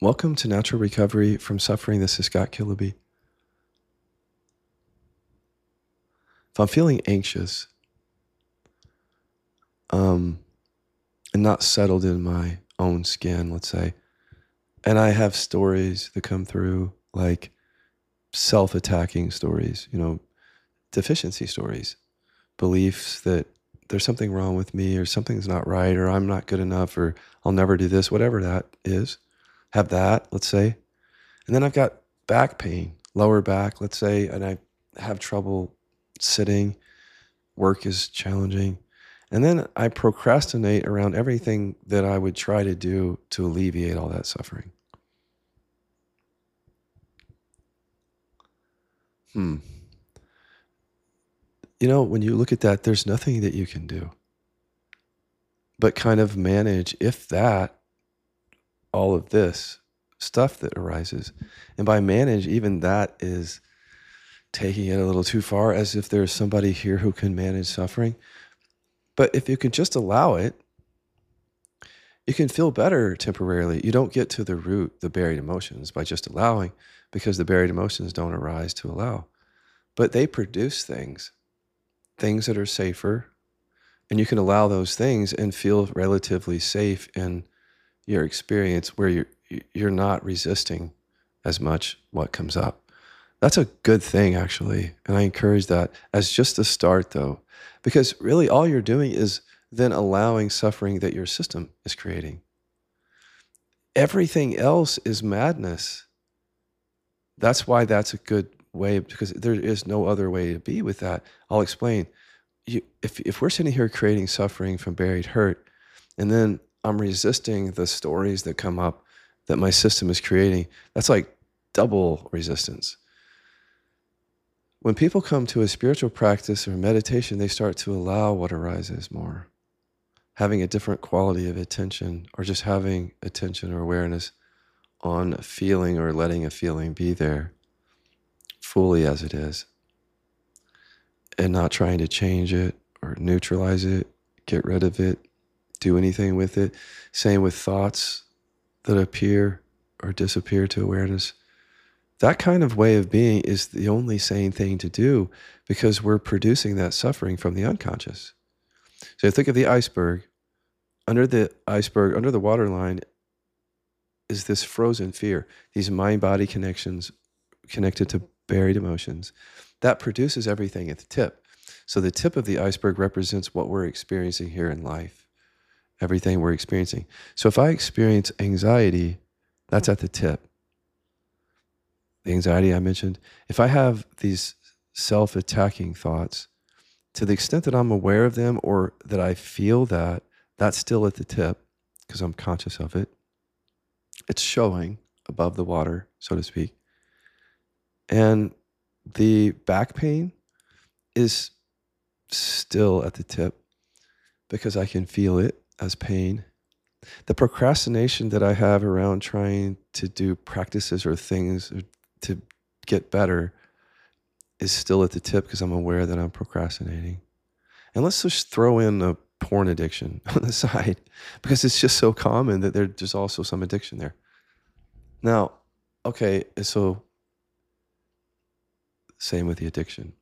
Welcome to Natural Recovery from Suffering. This is Scott Killaby. If I'm feeling anxious and not settled in my own skin, let's say, and I have stories that come through like self-attacking stories, deficiency stories, beliefs that there's something wrong with me or something's not right or I'm not good enough or I'll never do this, whatever that is. Have that, let's say. And then I've got back pain, lower back, let's say, and I have trouble sitting. Work is challenging. And then I procrastinate around everything that I would try to do to alleviate all that suffering. When you look at that, there's nothing that you can do but kind of manage, if that, all of this stuff that arises. And by manage, even that is taking it a little too far, as if there's somebody here who can manage suffering. But if you can just allow it, you can feel better temporarily. You don't get to the root, the buried emotions, by just allowing, because the buried emotions don't arise to allow. But they produce things that are safer, and you can allow those things and feel relatively safe in your experience where you're not resisting as much what comes up. That's a good thing, actually. And I encourage that as just a start, though, because really all you're doing is then allowing suffering that your system is creating. Everything else is madness. That's why that's a good way, because there is no other way to be with that. I'll explain. If we're sitting here creating suffering from buried hurt, and then I'm resisting the stories that come up that my system is creating, that's like double resistance. When people come to a spiritual practice or meditation, they start to allow what arises more, having a different quality of attention, or just having attention or awareness on a feeling, or letting a feeling be there fully as it is, and not trying to change it or neutralize it, get rid of it, do anything with it. Same with thoughts that appear or disappear to awareness. That kind of way of being is the only sane thing to do, because we're producing that suffering from the unconscious. So think of the iceberg. Under the iceberg, under the waterline, is this frozen fear, these mind-body connections connected to buried emotions. That produces everything at the tip. So the tip of the iceberg represents what we're experiencing here in life, everything we're experiencing. So if I experience anxiety, that's at the tip. The anxiety I mentioned, if I have these self-attacking thoughts, to the extent that I'm aware of them or that I feel that, that's still at the tip because I'm conscious of it. It's showing above the water, so to speak. And the back pain is still at the tip because I can feel it as pain. The procrastination that I have around trying to do practices or things to get better is still at the tip because I'm aware that I'm procrastinating. And let's just throw in a porn addiction on the side, because it's just so common that there's also some addiction there. Now, okay, so same with the addiction.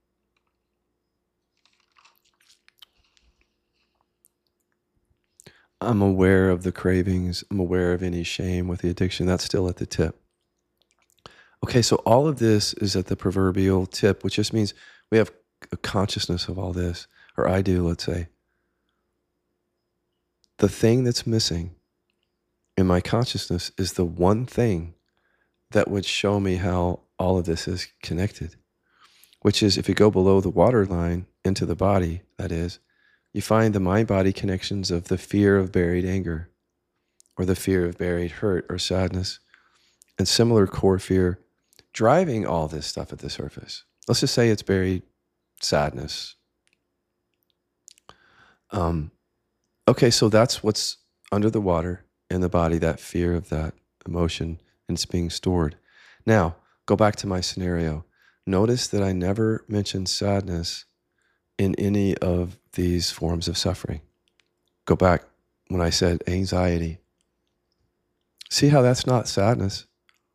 I'm aware of the cravings. I'm aware of any shame with the addiction. That's still at the tip. Okay, so all of this is at the proverbial tip, which just means we have a consciousness of all this, or I do, let's say. The thing that's missing in my consciousness is the one thing that would show me how all of this is connected, which is if you go below the waterline into the body, that is, you find the mind-body connections of the fear of buried anger, or the fear of buried hurt or sadness, and similar core fear driving all this stuff at the surface. Let's just say it's buried sadness. Okay, so that's what's under the water in the body, that fear of that emotion, and it's being stored. Now, go back to my scenario. Notice that I never mentioned sadness in any of these forms of suffering. Go back when I said anxiety. See how that's not sadness?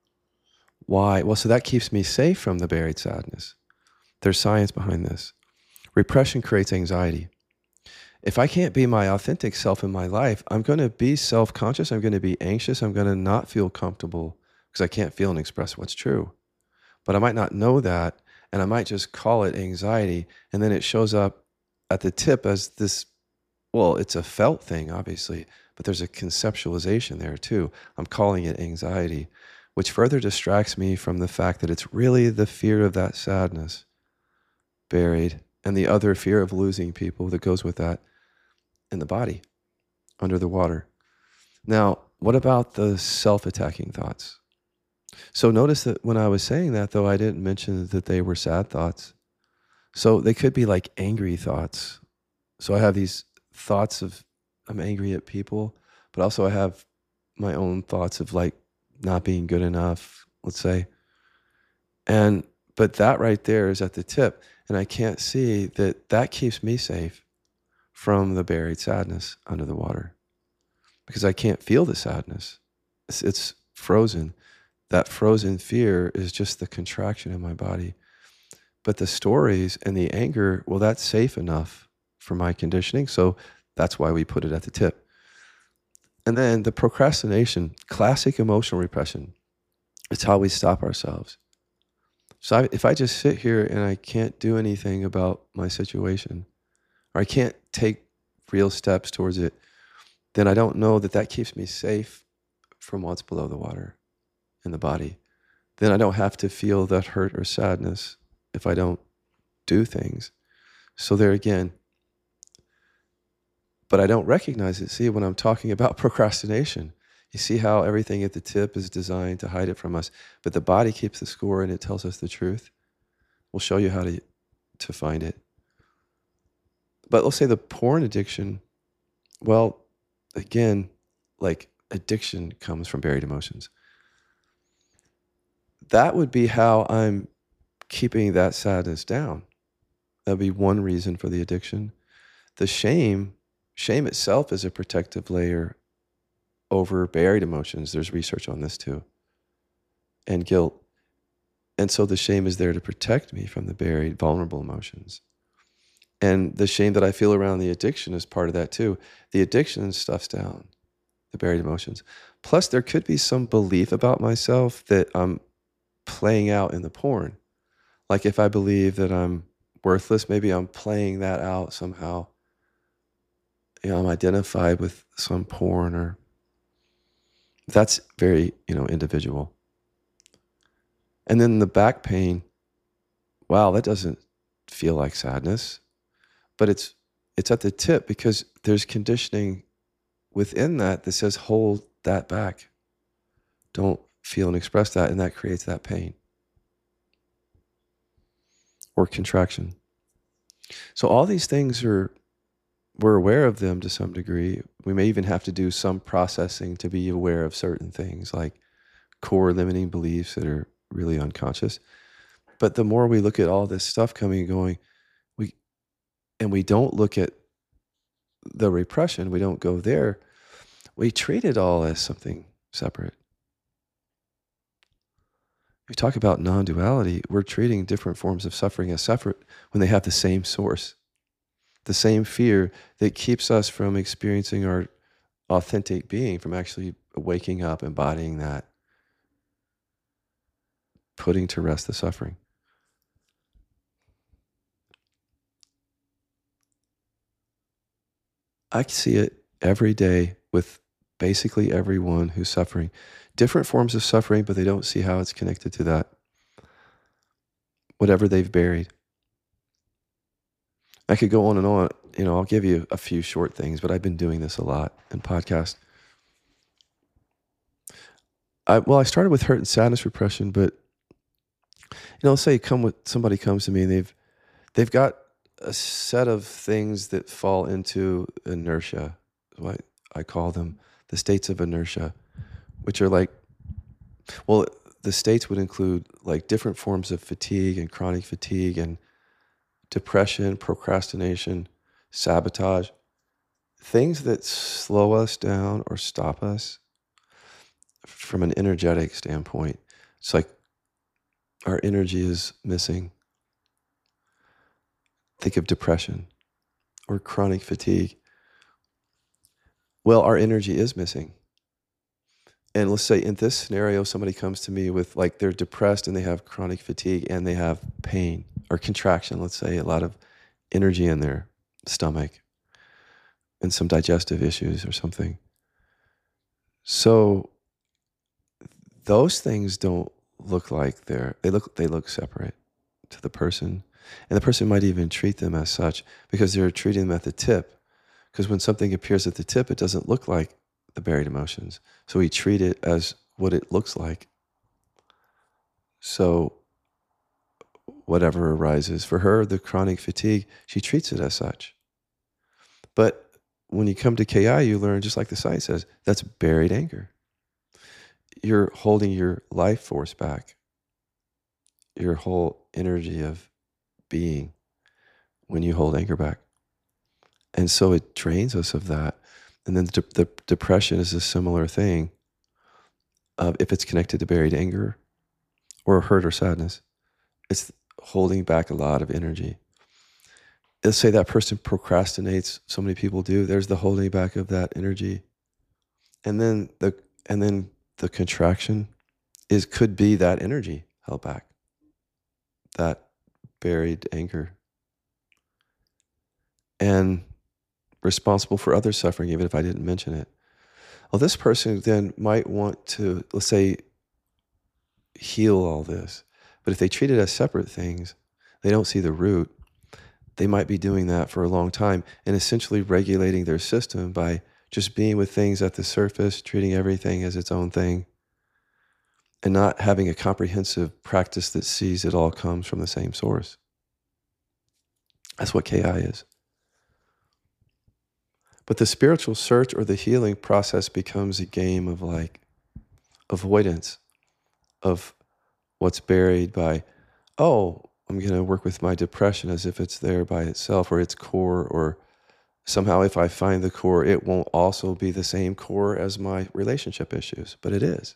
Why? Well, so that keeps me safe from the buried sadness. There's science behind this. Repression creates anxiety. If I can't be my authentic self in my life, I'm going to be self-conscious. I'm going to be anxious. I'm going to not feel comfortable because I can't feel and express what's true. But I might not know that, and I might just call it anxiety, and then it shows up at the tip as this, well, it's a felt thing, obviously, but there's a conceptualization there too. I'm calling it anxiety, which further distracts me from the fact that it's really the fear of that sadness buried and the other fear of losing people that goes with that in the body under the water. Now, what about the self-attacking thoughts? So notice that when I was saying that, though, I didn't mention that they were sad thoughts. So they could be like angry thoughts. So I have these thoughts of I'm angry at people, but also I have my own thoughts of like not being good enough, let's say. But that right there is at the tip. And I can't see that that keeps me safe from the buried sadness under the water because I can't feel the sadness. It's frozen. That frozen fear is just the contraction in my body. But the stories and the anger, well, that's safe enough for my conditioning. So that's why we put it at the tip. And then the procrastination, classic emotional repression. It's how we stop ourselves. So if I just sit here and I can't do anything about my situation, or I can't take real steps towards it, then I don't know that that keeps me safe from what's below the water in the body. Then I don't have to feel that hurt or sadness if I don't do things. So there again, but I don't recognize it. See, when I'm talking about procrastination, you see how everything at the tip is designed to hide it from us, but the body keeps the score and it tells us the truth. We'll show you how to find it. But let's say the porn addiction, well, again, like addiction comes from buried emotions. That would be how I'm keeping that sadness down. That'd be one reason for the addiction. The shame itself is a protective layer over buried emotions. There's research on this too. And guilt. And so the shame is there to protect me from the buried, vulnerable emotions. And the shame that I feel around the addiction is part of that too. The addiction stuffs down the buried emotions. Plus, there could be some belief about myself that I'm playing out in the porn. Like if I believe that I'm worthless, maybe I'm playing that out somehow. You know, I'm identified with some porn, or that's very, individual. And then the back pain, wow, that doesn't feel like sadness, but it's at the tip because there's conditioning within that that says hold that back. Don't feel and express that, and that creates that pain or contraction. So all these things we're aware of them to some degree. We may even have to do some processing to be aware of certain things like core limiting beliefs that are really unconscious. But the more we look at all this stuff coming and going, we don't look at the repression, we don't go there, we treat it all as something separate. We talk about non-duality, we're treating different forms of suffering as separate when they have the same source, the same fear that keeps us from experiencing our authentic being, from actually waking up, embodying that, putting to rest the suffering. I see it every day with basically everyone who's suffering. Different forms of suffering, but they don't see how it's connected to that, whatever they've buried. I could go on and on. I'll give you a few short things, but I've been doing this a lot in podcast. I started with hurt and sadness repression, but let's say somebody comes to me and they've got a set of things that fall into inertia. What I call them the states of inertia, which are like, well, the states would include like different forms of fatigue and chronic fatigue and depression, procrastination, sabotage, things that slow us down or stop us. from an energetic standpoint. It's like our energy is missing. Think of depression or chronic fatigue. Well, our energy is missing. And let's say in this scenario, somebody comes to me with like they're depressed and they have chronic fatigue and they have pain or contraction, let's say a lot of energy in their stomach and some digestive issues or something. So those things don't look like they look separate to the person. And the person might even treat them as such because they're treating them at the tip. Because when something appears at the tip, it doesn't look like the buried emotions. So we treat it as what it looks like. So whatever arises for her, the chronic fatigue, she treats it as such. But when you come to KI, you learn, just like the site says, that's buried anger. You're holding your life force back, your whole energy of being when you hold anger back. And so it drains us of that. And then the depression is a similar thing. If it's connected to buried anger or hurt or sadness, it's holding back a lot of energy. Let's say that person procrastinates. So many people do. There's the holding back of that energy. And then the contraction could be that energy held back, that buried anger. And responsible for other suffering, even if I didn't mention it. Well, this person then might want to, let's say, heal all this. But if they treat it as separate things, they don't see the root. They might be doing that for a long time and essentially regulating their system by just being with things at the surface, treating everything as its own thing, and not having a comprehensive practice that sees it all comes from the same source. That's what KI is. But the spiritual search or the healing process becomes a game of like avoidance of what's buried by, oh, I'm going to work with my depression as if it's there by itself or its core, or somehow if I find the core, it won't also be the same core as my relationship issues, but it is.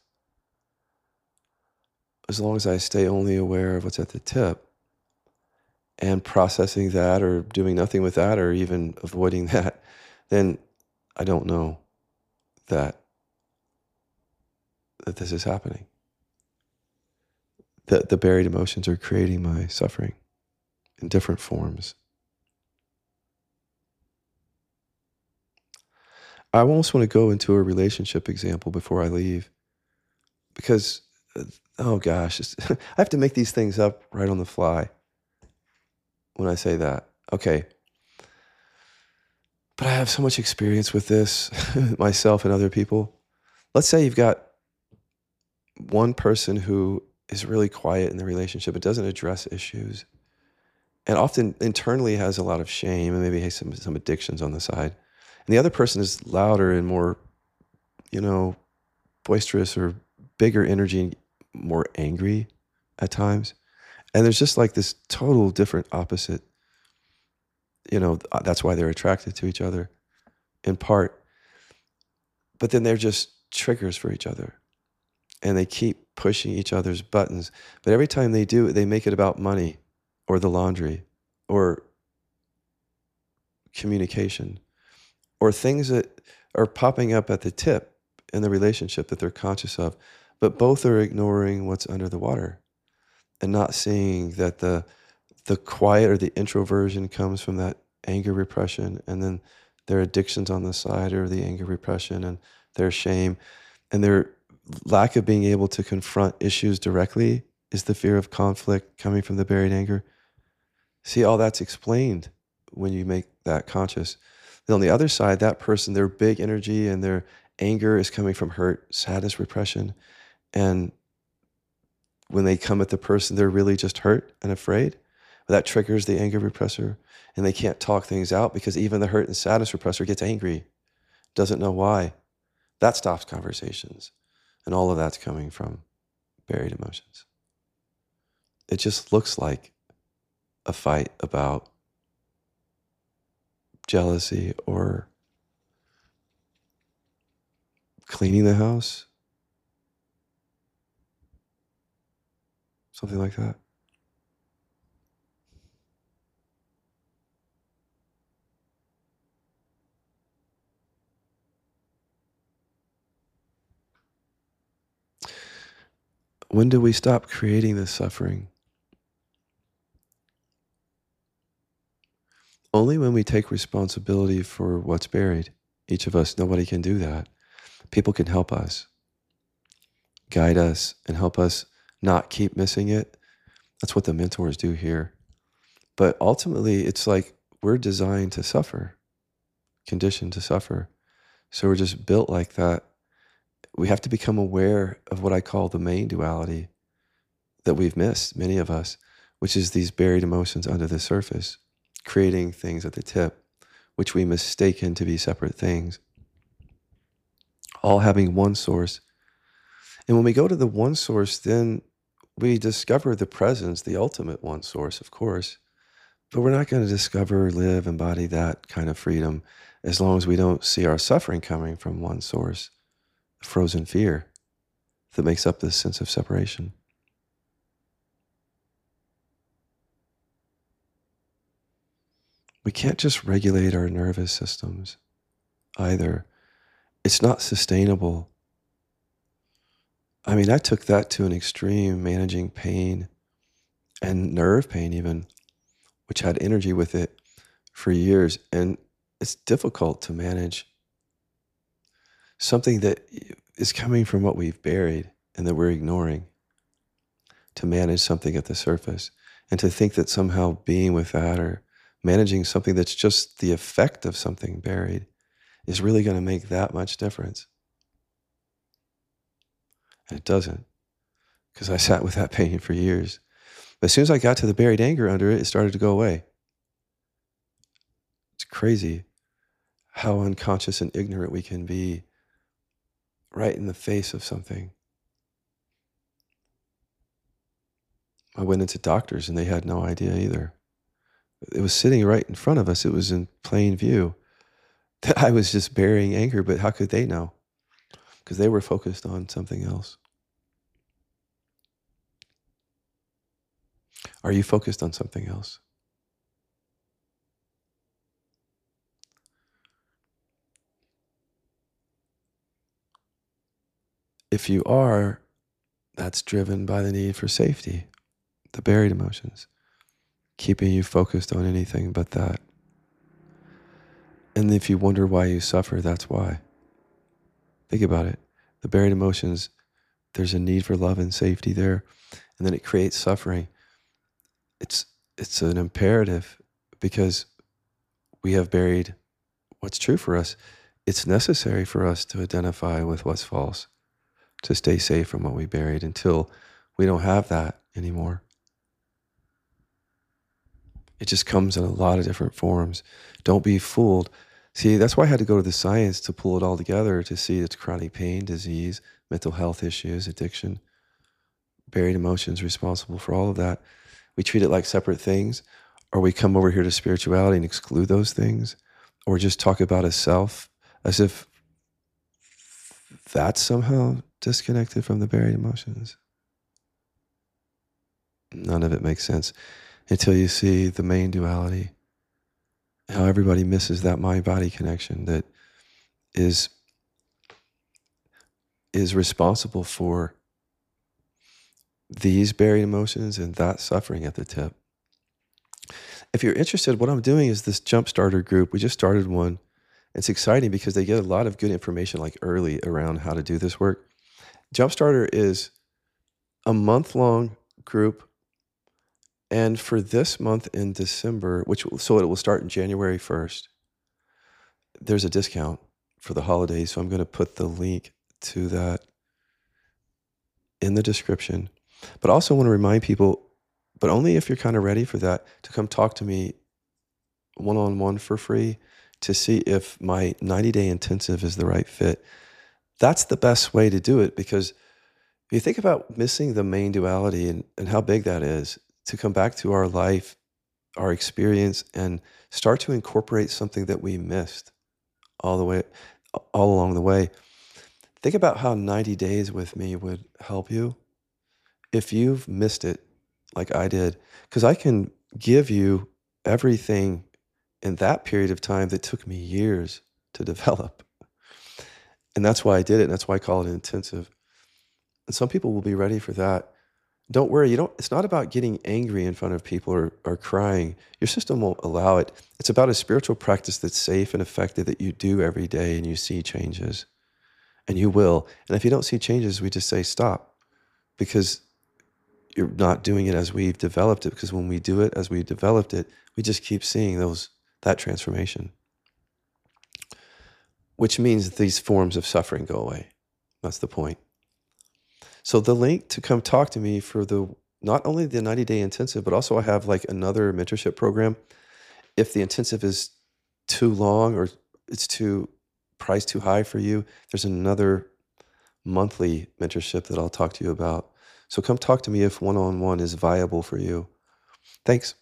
As long as I stay only aware of what's at the tip and processing that or doing nothing with that or even avoiding that, then I don't know that this is happening. The buried emotions are creating my suffering in different forms. I almost want to go into a relationship example before I leave because, oh gosh, I have to make these things up right on the fly when I say that. Okay. But I have so much experience with this, myself and other people. Let's say you've got one person who is really quiet in the relationship, but doesn't address issues, and often internally has a lot of shame and maybe has some addictions on the side. And the other person is louder and more, boisterous or bigger energy, more angry at times. And there's just like this total different opposite, that's why they're attracted to each other in part. But then they're just triggers for each other and they keep pushing each other's buttons. But every time they do, they make it about money or the laundry or communication or things that are popping up at the tip in the relationship that they're conscious of. But both are ignoring what's under the water and not seeing that the quiet or the introversion comes from that anger repression, and then their addictions on the side or the anger repression and their shame and their lack of being able to confront issues directly is the fear of conflict coming from the buried anger. See, all that's explained when you make that conscious. Then on the other side, that person, their big energy and their anger is coming from hurt, sadness, repression. And when they come at the person, they're really just hurt and afraid. That triggers the anger repressor, and they can't talk things out because even the hurt and sadness repressor gets angry, doesn't know why. That stops conversations. And all of that's coming from buried emotions. It just looks like a fight about jealousy or cleaning the house something like that. When do we stop creating this suffering? Only when we take responsibility for what's buried. Each of us, nobody can do that. People can help us, guide us, and help us not keep missing it. That's what the mentors do here. But ultimately, it's like we're designed to suffer, conditioned to suffer. So we're just built like that. We have to become aware of what I call the main duality that we've missed, many of us, which is these buried emotions under the surface, creating things at the tip, which we mistaken to be separate things, all having one source. And when we go to the one source, then we discover the presence, the ultimate one source, of course. But we're not going to discover, live, embody that kind of freedom as long as we don't see our suffering coming from one source, the frozen fear that makes up this sense of separation. We can't just regulate our nervous systems either. It's not sustainable. I mean, I took that to an extreme, managing pain and nerve pain even, which had energy with it for years. And it's difficult to manage something that is coming from what we've buried and that we're ignoring, to manage something at the surface and to think that somehow being with that or managing something that's just the effect of something buried is really going to make that much difference. And it doesn't, because I sat with that pain for years. But as soon as I got to the buried anger under it, it started to go away. It's crazy how unconscious and ignorant we can be right in the face of something. I went into doctors and they had no idea either. It was sitting right in front of us. It was in plain view that I was just burying anger, but how could they know? Because they were focused on something else. Are you focused on something else? If you are, that's driven by the need for safety, the buried emotions, keeping you focused on anything but that. And if you wonder why you suffer, that's why. Think about it. The buried emotions, there's a need for love and safety there, and then it creates suffering. It's an imperative because we have buried what's true for us. It's necessary for us to identify with what's false, to stay safe from what we buried until we don't have that anymore. It just comes in a lot of different forms. Don't be fooled. See, that's why I had to go to the science to pull it all together, to see it's chronic pain, disease, mental health issues, addiction, buried emotions responsible for all of that. We treat it like separate things, or we come over here to spirituality and exclude those things, or just talk about a self as if that's somehow disconnected from the buried emotions. None of it makes sense until you see the main duality, how everybody misses that mind-body connection that is responsible for these buried emotions and that suffering at the tip. If you're interested, what I'm doing is this Jumpstarter group. We just started one. It's exciting because they get a lot of good information like early around how to do this work. Jumpstarter is a month-long group. And for this month in December, so it will start in January 1st, there's a discount for the holidays. So I'm going to put the link to that in the description. But I also want to remind people, but only if you're kind of ready for that, to come talk to me one-on-one for free to see if my 90-day intensive is the right fit. That's the best way to do it, because if you think about missing the main duality and how big that is, to come back to our life, our experience, and start to incorporate something that we missed all along the way. Think about how 90 days with me would help you. If you've missed it, like I did, because I can give you everything in that period of time that took me years to develop. And that's why I did it. And that's why I call it intensive. And some people will be ready for that. Don't worry, it's not about getting angry in front of people or crying. Your system won't allow it. It's about a spiritual practice that's safe and effective that you do every day and you see changes. And you will. And if you don't see changes, we just say stop, because you're not doing it as we've developed it. Because when we do it as we developed it, we just keep seeing that transformation, which means these forms of suffering go away. That's the point. So the link to come talk to me for not only the 90-day intensive, but also I have like another mentorship program. If the intensive is too long or it's priced too high for you, there's another monthly mentorship that I'll talk to you about. So come talk to me if one-on-one is viable for you. Thanks.